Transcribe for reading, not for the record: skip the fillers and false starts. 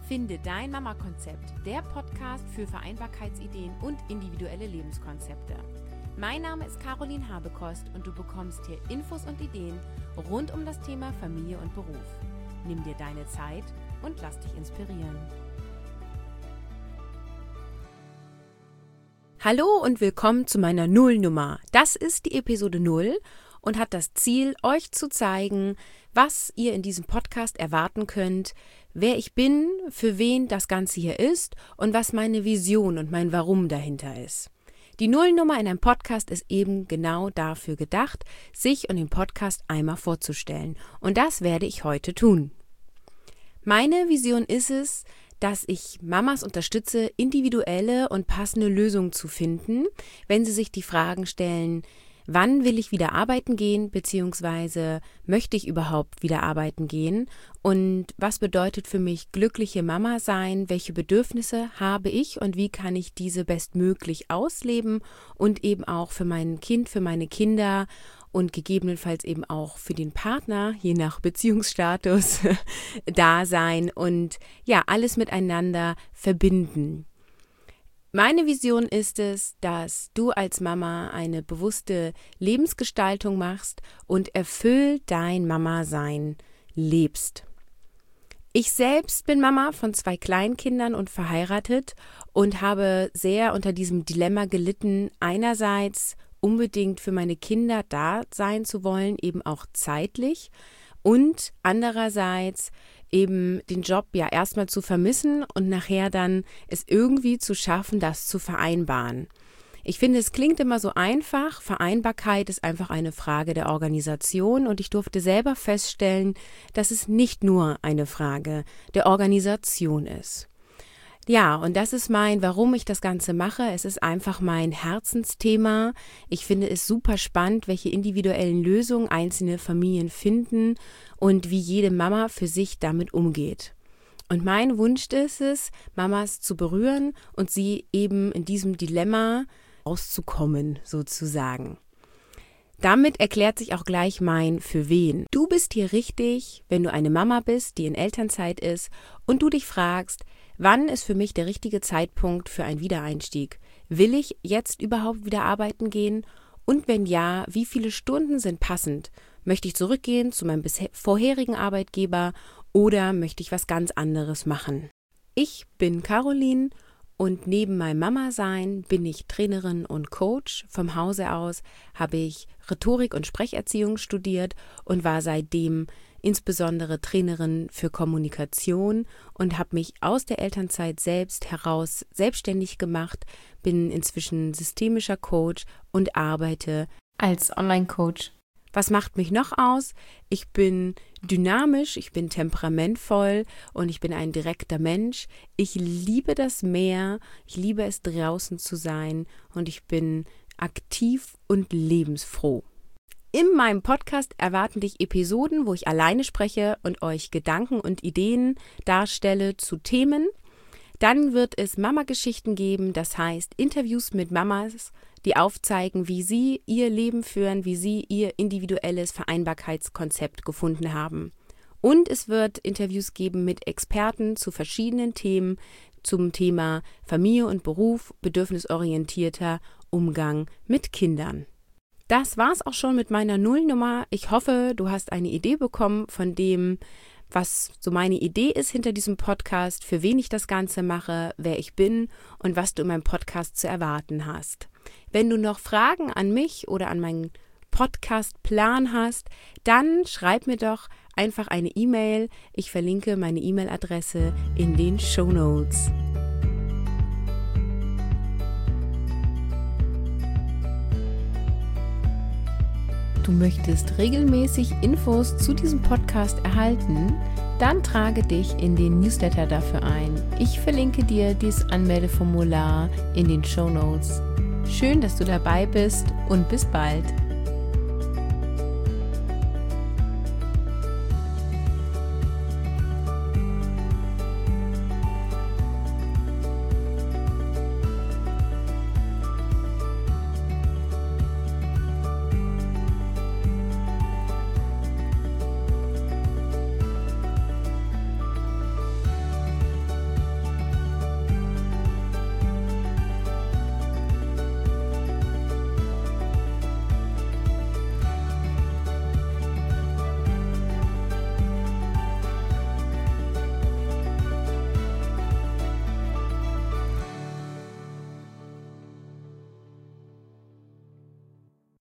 Finde dein Mama-Konzept, der Podcast für Vereinbarkeitsideen und individuelle Lebenskonzepte. Mein Name ist Caroline Habekost und du bekommst hier Infos und Ideen rund um das Thema Familie und Beruf. Nimm dir deine Zeit und lass dich inspirieren. Hallo und willkommen zu meiner Nullnummer. Das ist die Episode 0 und hat das Ziel, euch zu zeigen, was ihr in diesem Podcast erwarten könnt, wer ich bin, für wen das Ganze hier ist und was meine Vision und mein Warum dahinter ist. Die Nullnummer in einem Podcast ist eben genau dafür gedacht, sich und den Podcast einmal vorzustellen. Und das werde ich heute tun. Meine Vision ist es, dass ich Mamas unterstütze, individuelle und passende Lösungen zu finden, wenn sie sich die Fragen stellen: Wann will ich wieder arbeiten gehen, beziehungsweise möchte ich überhaupt wieder arbeiten gehen? Und was bedeutet für mich glückliche Mama sein? Welche Bedürfnisse habe ich und wie kann ich diese bestmöglich ausleben und eben auch für mein Kind, für meine Kinder und gegebenenfalls eben auch für den Partner, je nach Beziehungsstatus, da sein und ja, alles miteinander verbinden. Meine Vision ist es, dass du als Mama eine bewusste Lebensgestaltung machst und erfüllt dein Mama-Sein lebst. Ich selbst bin Mama von 2 Kleinkindern und verheiratet und habe sehr unter diesem Dilemma gelitten, einerseits unbedingt für meine Kinder da sein zu wollen, eben auch zeitlich, und andererseits eben den Job ja erstmal zu vermissen und nachher dann es irgendwie zu schaffen, das zu vereinbaren. Ich finde, es klingt immer so einfach. Vereinbarkeit ist einfach eine Frage der Organisation und ich durfte selber feststellen, dass es nicht nur eine Frage der Organisation ist. Ja, und das ist warum ich das Ganze mache. Es ist einfach mein Herzensthema. Ich finde es super spannend, welche individuellen Lösungen einzelne Familien finden und wie jede Mama für sich damit umgeht. Und mein Wunsch ist es, Mamas zu berühren und sie eben in diesem Dilemma rauszukommen, sozusagen. Damit erklärt sich auch gleich mein Für wen. Du bist hier richtig, wenn du eine Mama bist, die in Elternzeit ist und du dich fragst: Wann ist für mich der richtige Zeitpunkt für einen Wiedereinstieg? Will ich jetzt überhaupt wieder arbeiten gehen? Und wenn ja, wie viele Stunden sind passend? Möchte ich zurückgehen zu meinem vorherigen Arbeitgeber oder möchte ich was ganz anderes machen? Ich bin Caroline und neben meinem Mama-Sein bin ich Trainerin und Coach. Vom Hause aus habe ich Rhetorik und Sprecherziehung studiert und war seitdem insbesondere Trainerin für Kommunikation und habe mich aus der Elternzeit selbst heraus selbstständig gemacht, bin inzwischen systemischer Coach und arbeite als Online-Coach. Was macht mich noch aus? Ich bin dynamisch, ich bin temperamentvoll und ich bin ein direkter Mensch. Ich liebe das Meer, ich liebe es draußen zu sein und ich bin aktiv und lebensfroh. In meinem Podcast erwarten dich Episoden, wo ich alleine spreche und euch Gedanken und Ideen darstelle zu Themen. Dann wird es Mama-Geschichten geben, das heißt Interviews mit Mamas, die aufzeigen, wie sie ihr Leben führen, wie sie ihr individuelles Vereinbarkeitskonzept gefunden haben. Und es wird Interviews geben mit Experten zu verschiedenen Themen, zum Thema Familie und Beruf, bedürfnisorientierter Umgang mit Kindern. Das war's auch schon mit meiner Nullnummer. Ich hoffe, du hast eine Idee bekommen von dem, was so meine Idee ist hinter diesem Podcast, für wen ich das Ganze mache, wer ich bin und was du in meinem Podcast zu erwarten hast. Wenn du noch Fragen an mich oder an meinen Podcast-Plan hast, dann schreib mir doch einfach eine E-Mail. Ich verlinke meine E-Mail-Adresse in den Shownotes. Du möchtest regelmäßig Infos zu diesem Podcast erhalten? Dann trage dich in den Newsletter dafür ein. Ich verlinke dir dieses Anmeldeformular in den Shownotes. Schön, dass du dabei bist und bis bald.